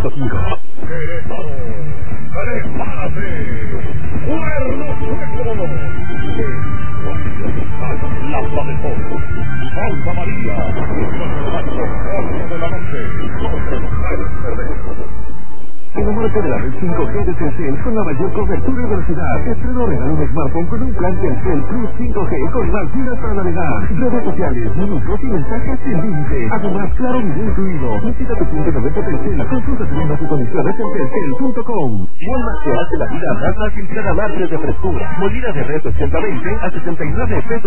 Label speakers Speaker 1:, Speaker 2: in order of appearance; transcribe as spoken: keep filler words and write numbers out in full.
Speaker 1: punto cinco.
Speaker 2: Querétaro, prepárate. Cuerno Sueco. Plaza de Toros. Santa María. ocho de la noche.
Speaker 1: Enamórate de la red cinco G de Telcel con la mayor cobertura y velocidad. Estreno regalo un smartphone con un plan Telcel Plus cinco G con más gigas para navegar. Redes sociales, minutos y mensajes sin límite. Además, claro, video incluido. Visita tu punto noventa Telcel. Consulta términos y condiciones en telcel punto com. Walmart te hace la vida más fácil cada martes de frescura. Molida de res ochenta veinte a sesenta y nueve pesos.